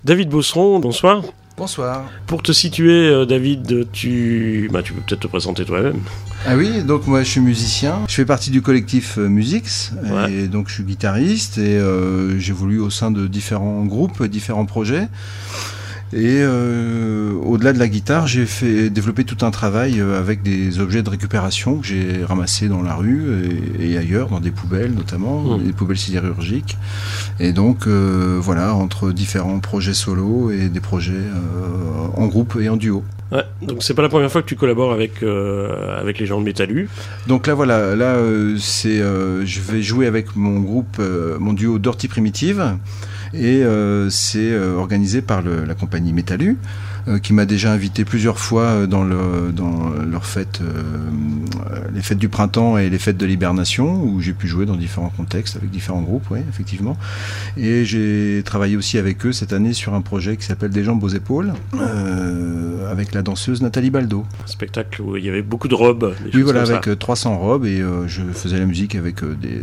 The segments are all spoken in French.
David Beauceron, bonsoir. Bonsoir. Pour te situer, David, tu peux peut-être te présenter toi-même. Ah oui, donc moi je suis musicien. Je fais partie du collectif Musix, Ouais. et donc je suis guitariste et j'évolue au sein de différents groupes, différents projets. Et au-delà de la guitare, j'ai développé tout un travail avec des objets de récupération que j'ai ramassés dans la rue et ailleurs, dans des poubelles notamment, des poubelles sidérurgiques. Et donc voilà, entre différents projets solo et des projets en groupe et en duo. Ouais, donc c'est pas la première fois que tu collabores avec les gens de Métallu. Donc là voilà, je vais jouer avec mon groupe, mon duo Dirty Primitive. Et c'est organisé par la compagnie Métallu, qui m'a déjà invité plusieurs fois dans leurs fêtes, les fêtes du printemps et les fêtes de l'hibernation, où j'ai pu jouer dans différents contextes avec différents groupes, oui, effectivement. Et j'ai travaillé aussi avec eux cette année sur un projet qui s'appelle Des jambes aux épaules, avec la danseuse Nathalie Baldo. Un spectacle où il y avait beaucoup de robes. Oui, voilà, avec 300 robes, et je faisais la musique avec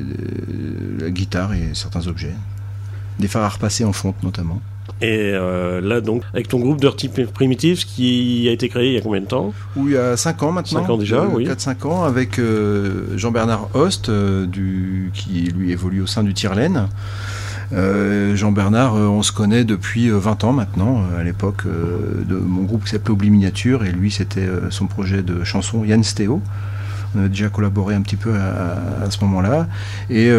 la guitare et certains objets. Des phares à repasser en fonte notamment. Et là donc, avec ton groupe Dirty Primitive, qui a été créé il y a combien de temps ? Oui, il y a 5 ans maintenant. 5 ans déjà, oui. 4-5 ans, avec Jean-Bernard Host, qui lui évolue au sein du Tire-Laine. Jean-Bernard, on se connaît depuis 20 ans maintenant, à l'époque de mon groupe qui s'appelait Oubli Miniature, et lui c'était son projet de chanson Yann Stéo. On a déjà collaboré un petit peu à ce moment-là. Et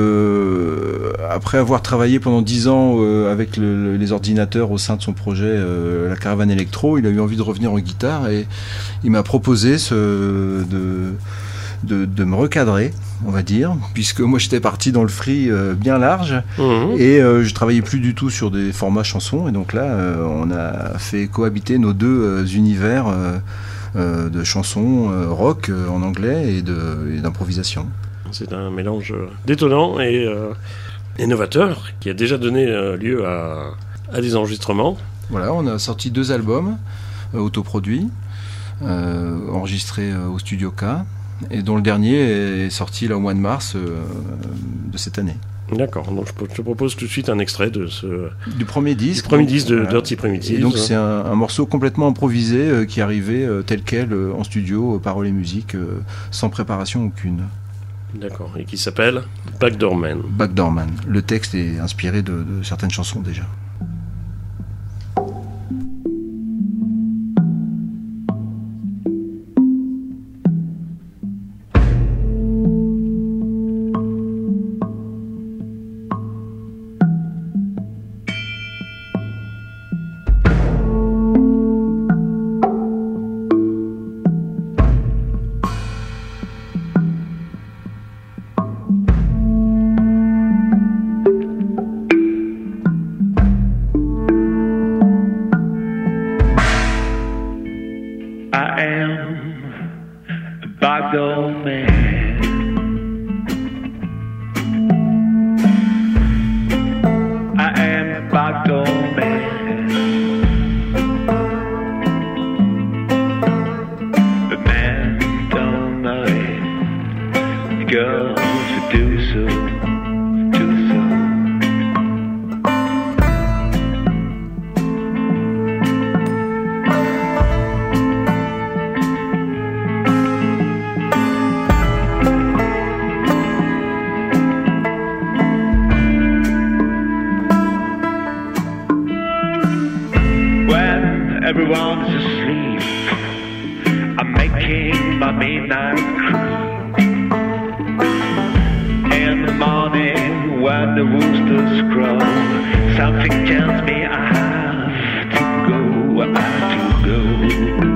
après avoir travaillé pendant 10 ans avec les ordinateurs au sein de son projet La Caravane Électro, il a eu envie de revenir en guitare et il m'a proposé de me recadrer, on va dire, puisque moi j'étais parti dans le free bien large et je travaillais plus du tout sur des formats chansons. Et donc là, on a fait cohabiter nos deux univers de chansons rock en anglais et d'improvisation. C'est un mélange détonnant et innovateur qui a déjà donné lieu à des enregistrements. Voilà, on a sorti 2 albums autoproduits, enregistrés au Studio K, et dont le dernier est sorti là au mois de mars de cette année. D'accord, donc je te propose tout de suite un extrait du premier disque. De voilà. Dirty Primitive. Et donc c'est un morceau complètement improvisé qui arrivait tel quel en studio, paroles et musique, sans préparation aucune. D'accord, et qui s'appelle Backdoor Man. Backdoor Man. Le texte est inspiré de certaines chansons déjà. Backdoor Man. I am a backdoor man. The man don't know it. The girls who do so, do so. Everyone's asleep. I'm making my midnight crew. In the morning when the roosters crow, something tells me I have to go, I have to go.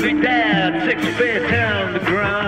feet down, 6 feet on the ground.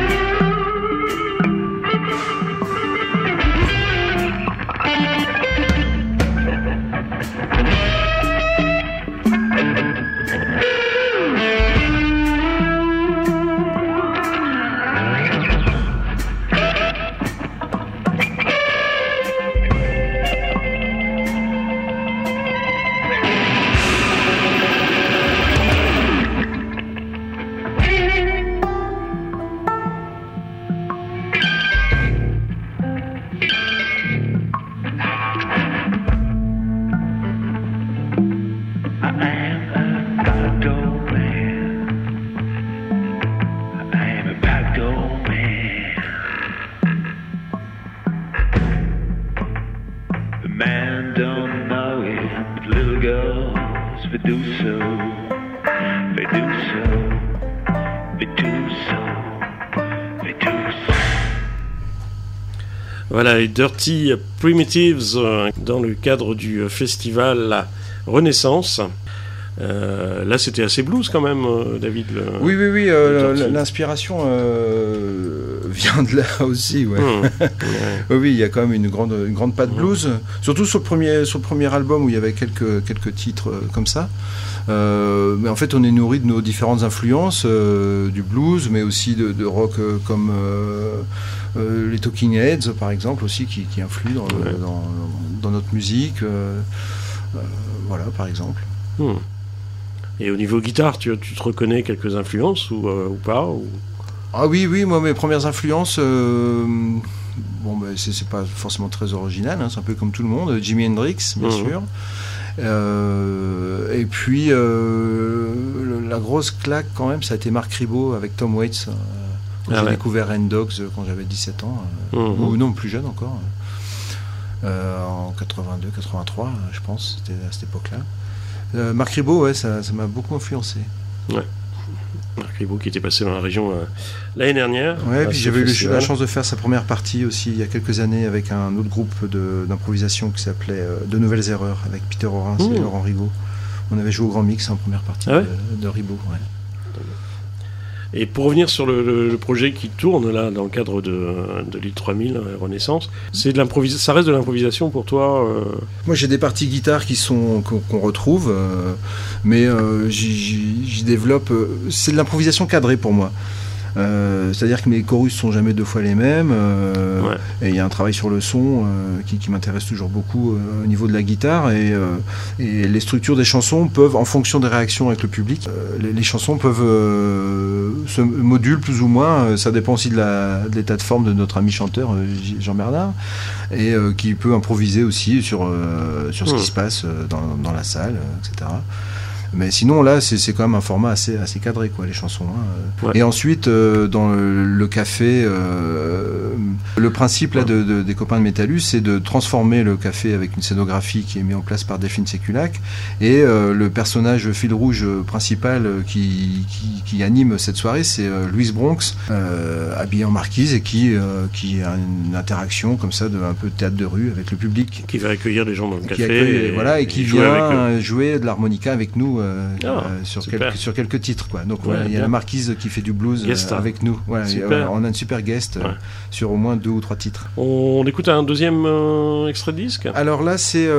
Voilà, les Dirty Primitives dans le cadre du festival La Renaissance. Là, c'était assez blues quand même, David. Oui, l'inspiration vient de là aussi. Ouais. Oui, il y a quand même une grande patte blues, surtout sur le premier album où il y avait quelques titres comme ça. Mais en fait, on est nourri de nos différentes influences, du blues, mais aussi de rock comme les Talking Heads, par exemple, aussi, qui influent dans notre musique. Voilà, par exemple. Et au niveau guitare, tu te reconnais quelques influences ou pas Ah oui, moi, mes premières influences... c'est pas forcément très original, hein, c'est un peu comme tout le monde. Jimi Hendrix, bien sûr. Et puis la grosse claque quand même, ça a été Mark Ribot avec Tom Waits. J'ai découvert Rain Dogs quand j'avais 17 ans, ou non, plus jeune encore, en 82, 83, je pense, c'était à cette époque-là. Mark Ribot, ouais, ça m'a beaucoup influencé. Ouais. Mark Ribot qui était passé dans la région l'année dernière. Ouais, puis j'avais eu la chance de faire sa première partie aussi il y a quelques années avec un autre groupe d'improvisation qui s'appelait De Nouvelles Erreurs avec Peter Orens et Laurent Rigaud. On avait joué au Grand Mix en première partie de Ribot. Ouais. Et pour revenir sur le projet qui tourne là dans le cadre de l'île 3000 Renaissance, c'est de l'improvisation. Ça reste de l'improvisation pour toi Moi, j'ai des parties guitare qu'on retrouve, mais j'y développe. C'est de l'improvisation cadrée pour moi. C'est-à-dire que mes chorus sont jamais deux fois les mêmes, et il y a un travail sur le son qui m'intéresse toujours beaucoup au niveau de la guitare, et les structures des chansons peuvent, en fonction des réactions avec le public, les chansons peuvent se moduler plus ou moins, ça dépend aussi de l'état de forme de notre ami chanteur Jean-Bernard, et qui peut improviser aussi sur ce qui se passe dans la salle, etc. Mais sinon, là, c'est quand même un format assez cadré, quoi, les chansons. Hein. Et ensuite, dans le café, le principe là, des copains de Métallus, c'est de transformer le café avec une scénographie qui est mise en place par Delphine Séculac. Et le personnage fil rouge principal qui anime cette soirée, c'est Louise Bronx, habillée en marquise et qui a une interaction comme ça, un peu de théâtre de rue avec le public. Qui va accueillir les gens dans le café. Et qui vient jouer de l'harmonica avec nous. Sur quelques titres, quoi. Donc il y a la marquise qui fait du blues avec nous. On a une super guest sur au moins 2 ou 3 titres. On écoute un deuxième extrait de disque. Alors là, c'est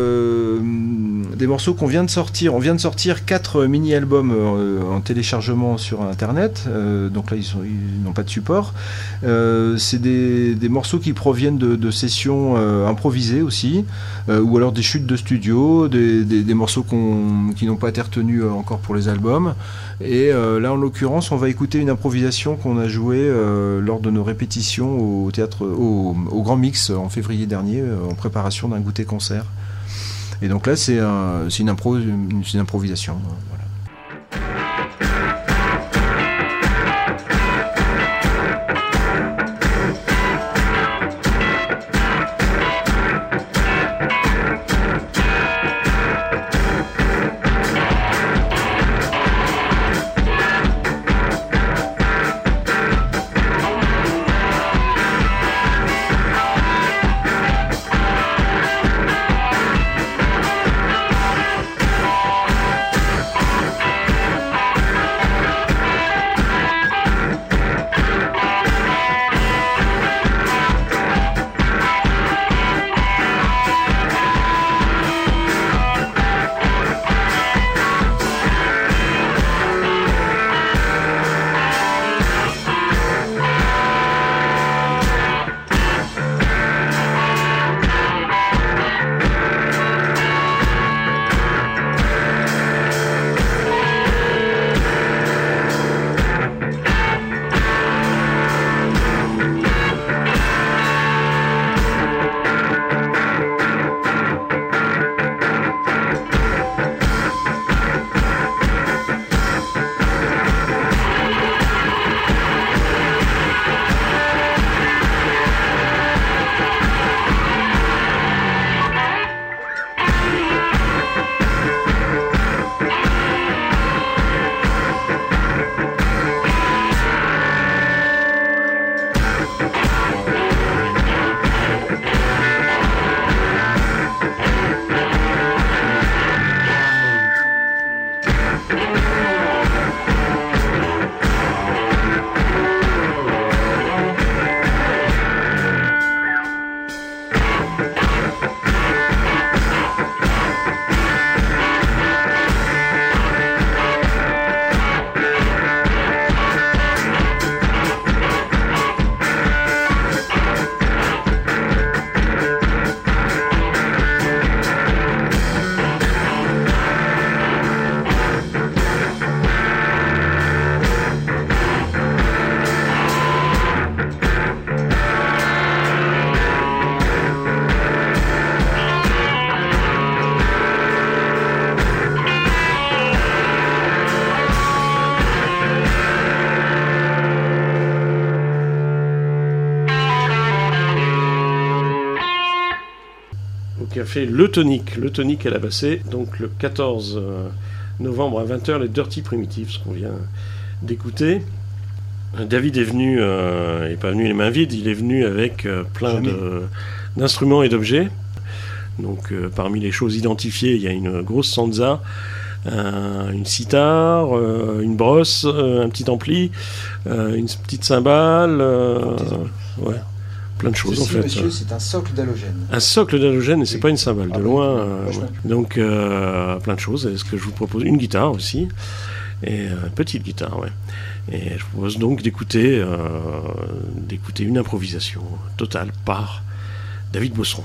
des morceaux qu'on vient de sortir. On vient de sortir 4 mini-albums en téléchargement sur Internet. Donc là, ils n'ont pas de support. C'est des morceaux qui proviennent de sessions improvisées aussi, ou alors des chutes de studio, des morceaux qui n'ont pas été retenus encore pour les albums. Et là, en l'occurrence, on va écouter une improvisation qu'on a jouée lors de nos répétitions au théâtre, au Grand Mix en février dernier, en préparation d'un goûter-concert. Et donc là, c'est une improvisation. Voilà. fait Le Tonic à la bassée, donc le 14 novembre à 20h, les Dirty Primitives, ce qu'on vient d'écouter. David est venu, il n'est pas venu les mains vides, il est venu avec plein d'instruments et d'objets. Donc parmi les choses identifiées, il y a une grosse sansa, une sitar, une brosse, un petit ampli, une petite cymbale, ouais, plein de choses. Ceci, en fait. Monsieur, c'est un socle d'halogène. Un socle d'halogène, et c'est pas une cymbale, de loin. Ouais. Donc plein de choses. Et ce que je vous propose, une guitare aussi, et petite guitare, ouais. Et je vous propose donc d'écouter une improvisation totale par David Bosseron.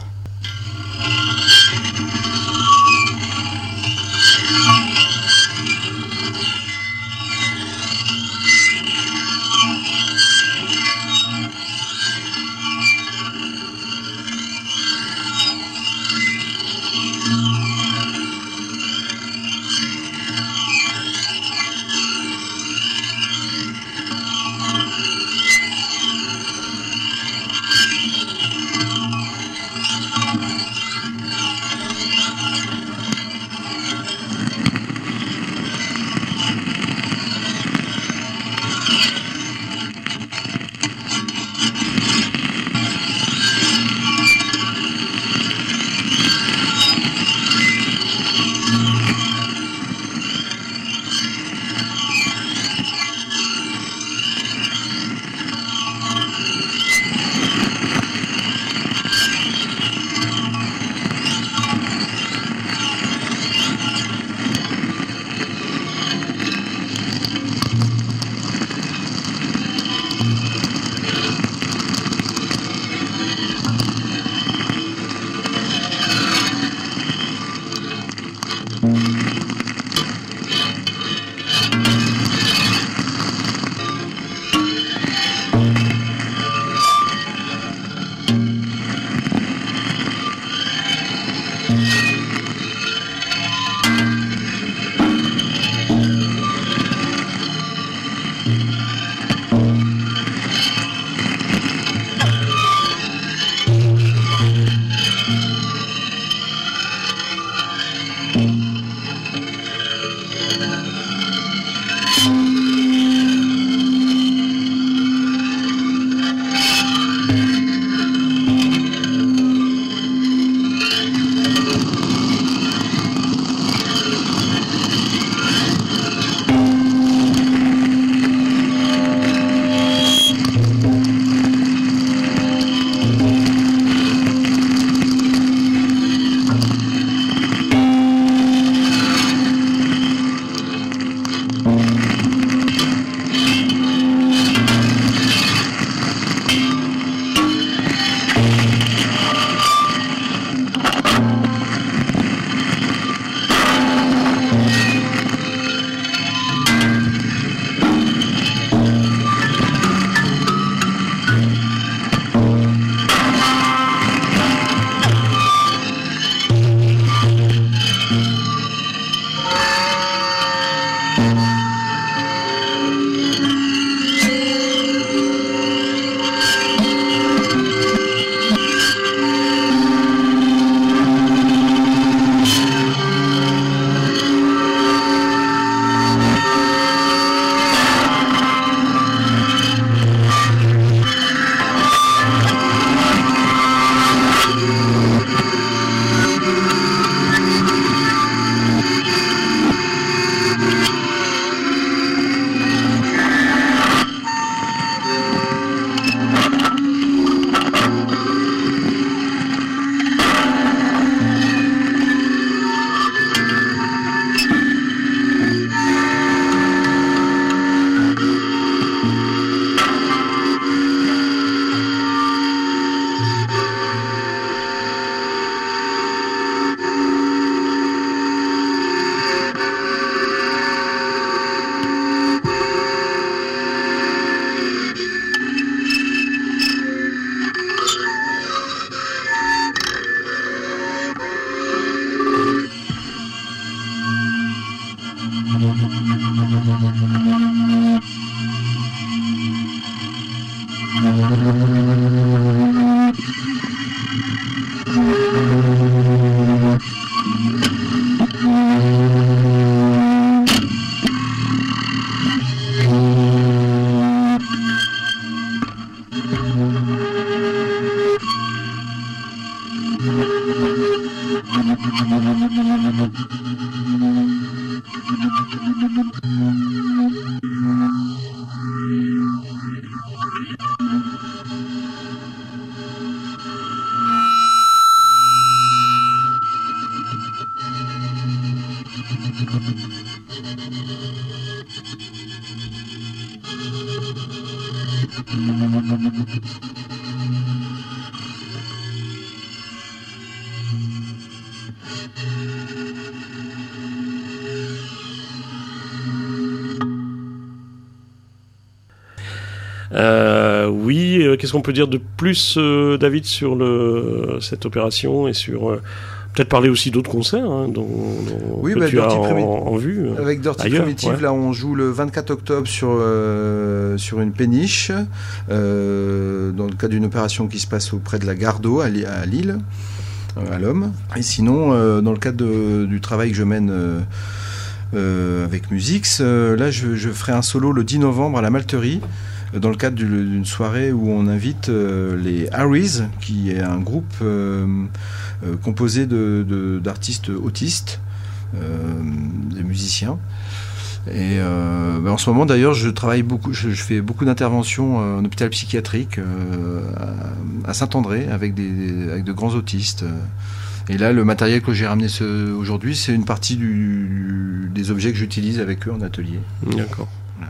Oui, qu'est-ce qu'on peut dire de plus, David, sur cette opération et sur peut-être parler aussi d'autres concerts oui, que tu as Dirty en vue. Avec Dirty ailleurs, Primitive, ouais. là, on joue le 24 octobre sur une péniche, dans le cadre d'une opération qui se passe auprès de la gare d'eau à Lille, à l'Homme. Et sinon, dans le cadre du travail que je mène avec Musix, là, je ferai un solo le 10 novembre à la Malterie, dans le cadre d'une soirée où on invite les Harrys, qui est un groupe composé d'artistes autistes, des musiciens. Et en ce moment d'ailleurs je travaille beaucoup, je fais beaucoup d'interventions en hôpital psychiatrique à Saint-André avec de grands autistes. Et là le matériel que j'ai ramené aujourd'hui, c'est une partie des objets que j'utilise avec eux en atelier. D'accord.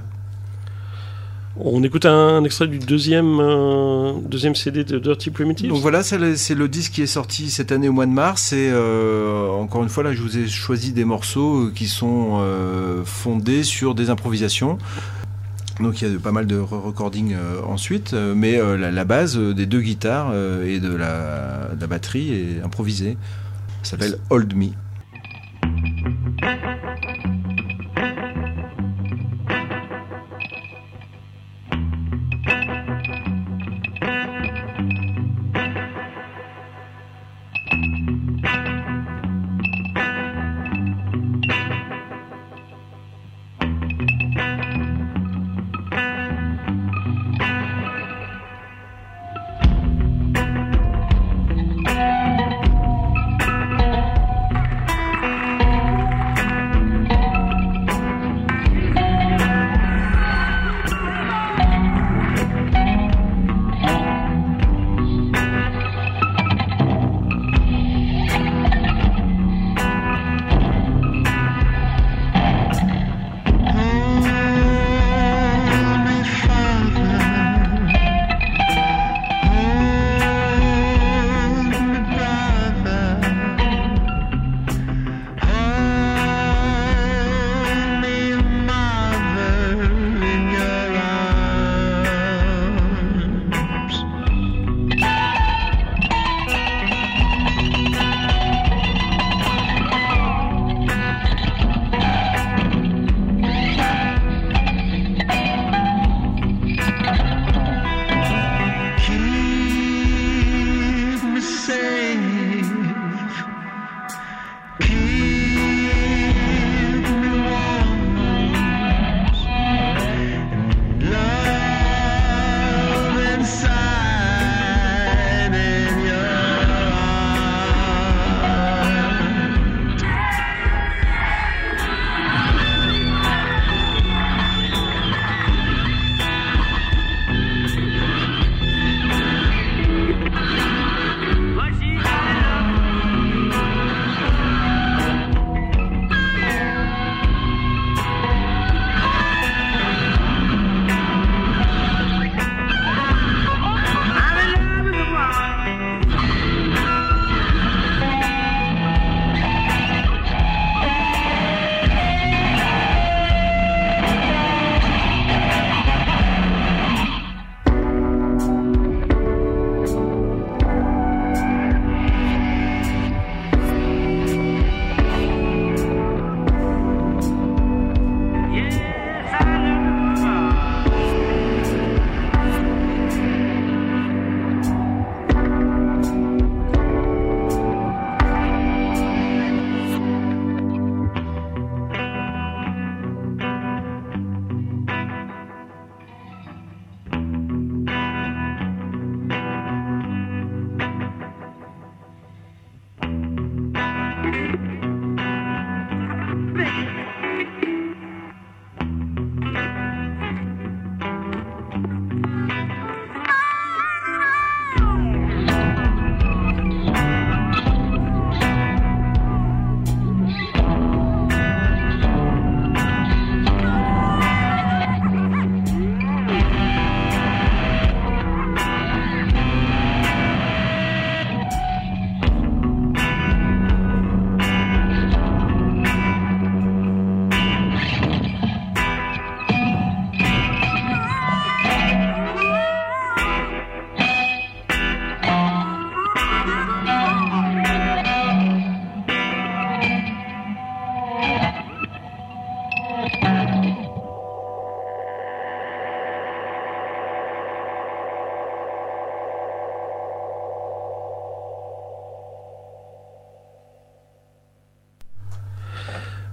On écoute un extrait du deuxième CD de Dirty Primitive. Donc voilà, c'est le disque qui est sorti cette année au mois de mars. Et encore une fois, là, je vous ai choisi des morceaux qui sont fondés sur des improvisations. Donc il y a pas mal de recording ensuite. Mais la base des deux guitares et de la batterie est improvisée. Ça s'appelle Hold Me.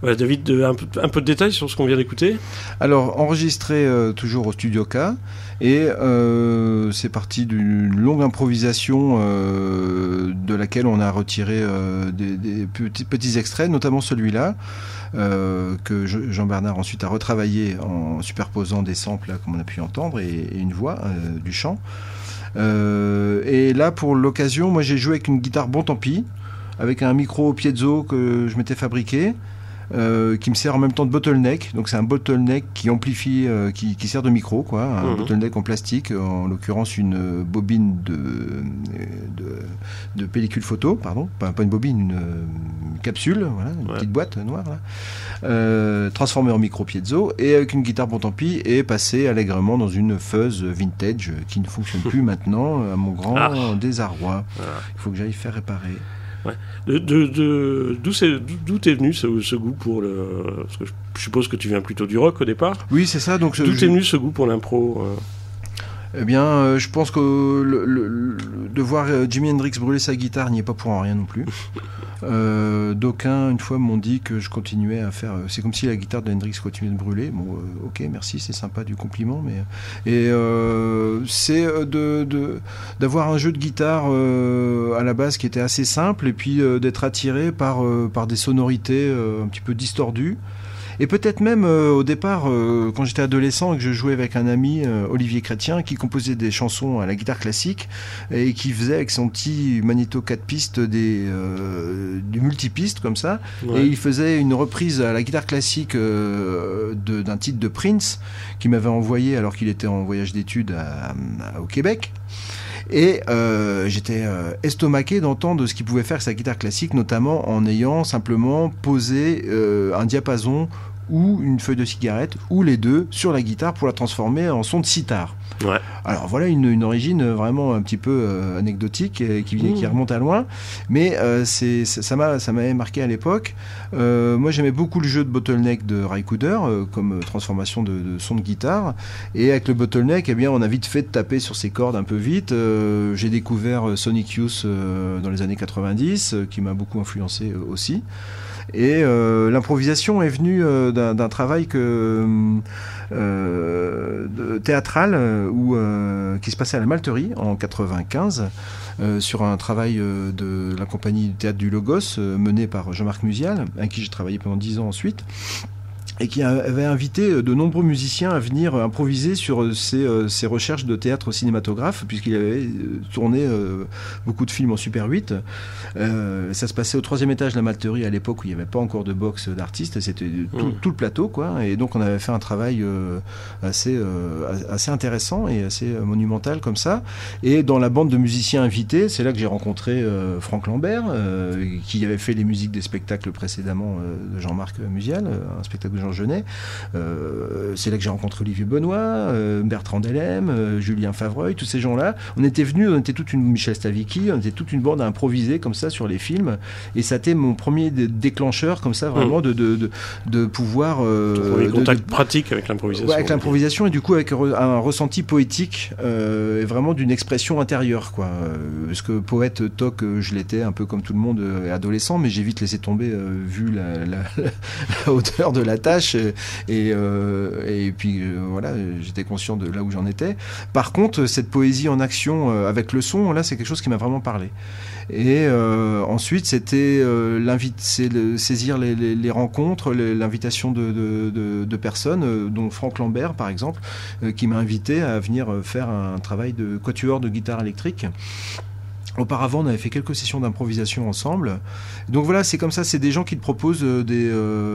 Ouais, David, un peu de détails sur ce qu'on vient d'écouter. Alors, enregistré toujours au Studio K, et c'est parti d'une longue improvisation de laquelle on a retiré des petits extraits, notamment celui-là, que Jean-Bernard ensuite a retravaillé en superposant des samples, là, comme on a pu entendre, et une voix, du chant. Et là, pour l'occasion, moi j'ai joué avec une guitare Bon Tant Pis, avec un micro piezo que je m'étais fabriqué, qui me sert en même temps de bottleneck. Donc c'est un bottleneck qui amplifie, qui sert de micro, quoi. Un bottleneck en plastique, en l'occurrence une bobine de pellicule photo, pardon, pas une bobine, une capsule, voilà, une petite boîte noire là, transformée en micro piezo, et avec une guitare Bon Tant Pis, et passé allègrement dans une fuzz vintage qui ne fonctionne plus maintenant, à mon grand désarroi. Il faut que j'aille faire réparer. Ouais. D'où t'es venu ce goût pour le... Parce que je suppose que tu viens plutôt du rock au départ. Oui, c'est ça. Donc d'où t'es venu ce goût pour l'impro Eh bien, je pense que de voir Jimi Hendrix brûler sa guitare n'y est pas pour rien non plus. D'aucuns, une fois, m'ont dit que je continuais à faire... c'est comme si la guitare de Hendrix continuait de brûler. Bon, ok, merci, c'est sympa du compliment. Et c'est d'avoir un jeu de guitare à la base qui était assez simple, et puis d'être attiré par des sonorités un petit peu distordues. Et peut-être même au départ, quand j'étais adolescent et que je jouais avec un ami, Olivier Chrétien, qui composait des chansons à la guitare classique et qui faisait avec son petit magnéto 4 pistes du multipistes comme ça. Ouais. Et il faisait une reprise à la guitare classique d'un titre de Prince qui m'avait envoyé alors qu'il était en voyage d'études au Québec. Et j'étais estomaqué d'entendre ce qu'il pouvait faire avec sa guitare classique, notamment en ayant simplement posé un diapason ou une feuille de cigarette, ou les deux, sur la guitare pour la transformer en son de sitar. Ouais. Alors voilà une origine vraiment un petit peu anecdotique qui remonte à loin, mais ça m'avait marqué à l'époque. Moi j'aimais beaucoup le jeu de bottleneck de Ry Cooder comme transformation de son de guitare, et avec le bottleneck, eh bien, on a vite fait de taper sur ses cordes un peu vite. J'ai découvert Sonic Youth dans les années 90, qui m'a beaucoup influencé aussi. Et l'improvisation est venue d'un travail théâtral qui se passait à la Malterie en 95 sur un travail de la compagnie du théâtre du Logos mené par Jean-Marc Musial, avec qui j'ai travaillé pendant 10 ans ensuite, et qui avait invité de nombreux musiciens à venir improviser sur ses recherches de théâtre cinématographe, puisqu'il avait tourné beaucoup de films en Super 8. Ça se passait au 3e étage de la Malterie à l'époque où il n'y avait pas encore de box d'artistes, c'était tout le plateau, quoi. Et donc on avait fait un travail assez intéressant et assez monumental comme ça. Et dans la bande de musiciens invités, c'est là que j'ai rencontré Franck Lambert, qui avait fait les musiques des spectacles précédemment de Jean-Marc Musial, un spectacle de Jean Genet. C'est là que j'ai rencontré Olivier Benoît, Bertrand Delem, Julien Favreuil, tous ces gens-là. On était toute une Michel Stavicki, on était toute une bande à improviser comme ça sur les films, et ça a été mon premier déclencheur comme ça, vraiment de pouvoir premier contact pratique avec l'improvisation. Ouais, avec l'improvisation, et du coup avec un ressenti poétique et vraiment d'une expression intérieure, quoi. Parce que poète toc, je l'étais un peu comme tout le monde adolescent, mais j'ai vite laissé tomber vu la hauteur de la tâche, et puis voilà, j'étais conscient de là où j'en étais. Par contre, cette poésie en action avec le son, là, c'est quelque chose qui m'a vraiment parlé. Et ensuite, c'était saisir les rencontres, l'invitation de personnes, dont Franck Lambert, par exemple, qui m'a invité à venir faire un travail de quatuor de guitare électrique. Auparavant, on avait fait quelques sessions d'improvisation ensemble. Donc voilà, c'est comme ça, c'est des gens qui te proposent des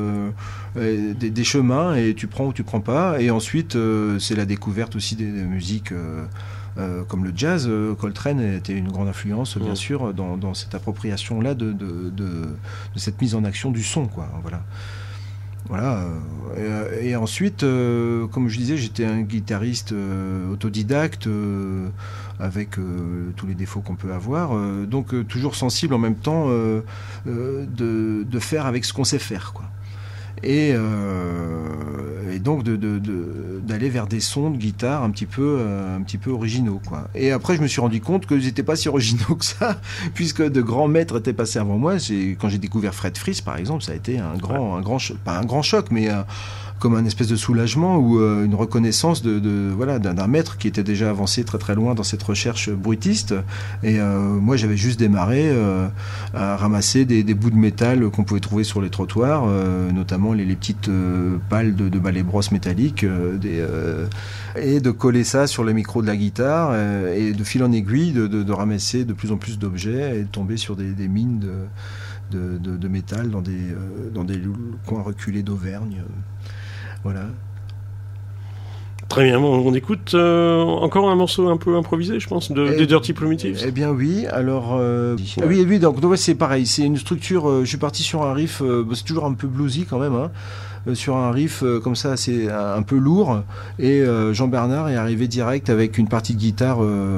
chemins, et tu prends ou tu prends pas. Et ensuite, c'est la découverte aussi des musiques comme le jazz. Coltrane était une grande influence, bien sûr, dans cette appropriation-là de cette mise en action du son, quoi. Voilà. Et ensuite, comme je disais, j'étais un guitariste autodidacte, avec tous les défauts qu'on peut avoir, donc toujours sensible en même temps de faire avec ce qu'on sait faire, quoi. Et et donc d'aller vers des sons de guitare un petit peu originaux, quoi. Et après, je me suis rendu compte qu'ils n'étaient pas si originaux que ça, puisque de grands maîtres étaient passés avant moi. Quand j'ai découvert Fred Frith, par exemple, ça a été pas un grand choc, mais comme un espèce de soulagement ou une reconnaissance d'un maître qui était déjà avancé très très loin dans cette recherche bruitiste. Et moi, j'avais juste démarré à ramasser des bouts de métal qu'on pouvait trouver sur les trottoirs, notamment les petites pales de balai brosse métalliques, et de coller ça sur le micro de la guitare, et de fil en aiguille de ramasser de plus en plus d'objets et de tomber sur des mines de métal dans des coins reculés d'Auvergne. Voilà. Très bien, on écoute encore un morceau un peu improvisé, je pense, des Dirty Primitives. Eh bien oui, alors... Oui, donc c'est pareil, c'est une structure, je suis parti sur un riff, c'est toujours un peu bluesy quand même, hein, sur un riff comme ça, c'est un peu lourd, et Jean-Bernard est arrivé direct avec une partie de guitare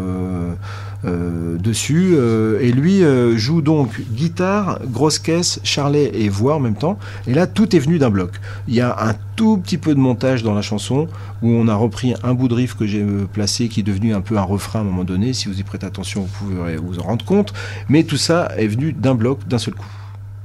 dessus, et lui joue donc guitare, grosse caisse, charlet et voix en même temps, et là tout est venu d'un bloc. Il y a un tout petit peu de montage dans la chanson où on a repris un bout de riff que j'ai placé qui est devenu un peu un refrain à un moment donné. Si vous y prêtez attention, vous pouvez vous en rendre compte, mais tout ça est venu d'un bloc, d'un seul coup.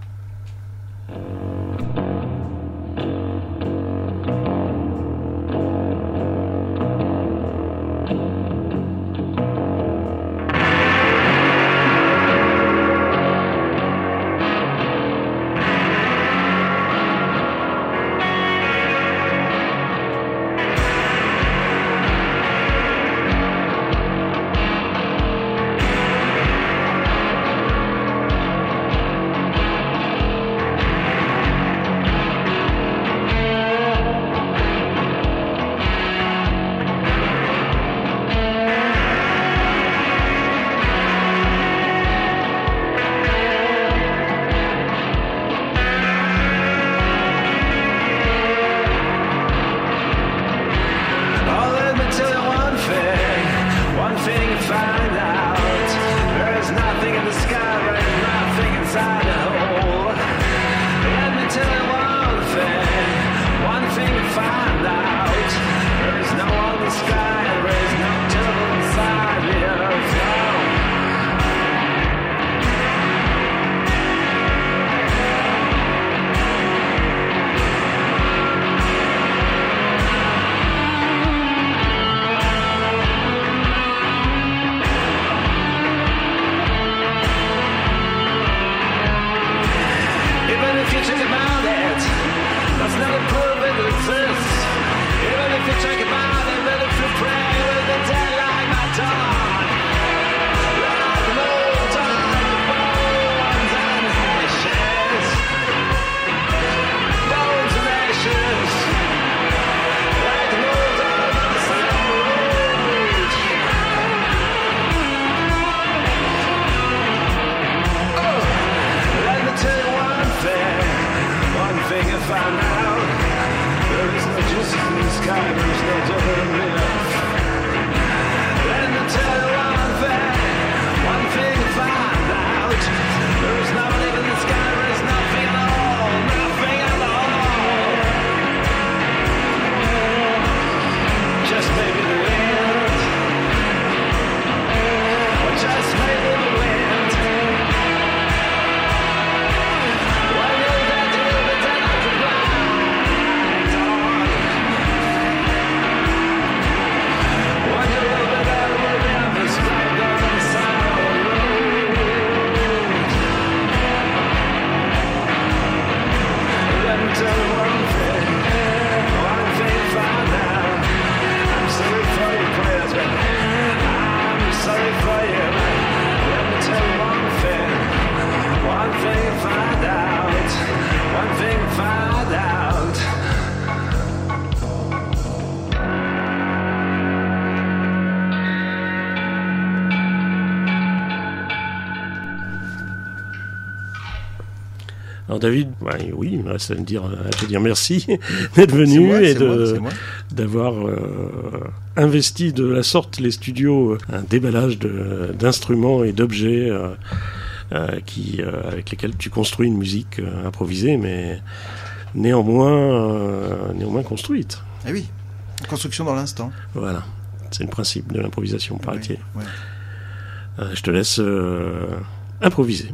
Alors David, oui, il me reste à te dire merci d'être venu et d'avoir investi de la sorte les studios, un déballage d'instruments et d'objets avec lesquels tu construis une musique improvisée, mais néanmoins construite. Eh oui, construction dans l'instant. Voilà, c'est le principe de l'improvisation, paraît-il. Ouais. Je te laisse improviser.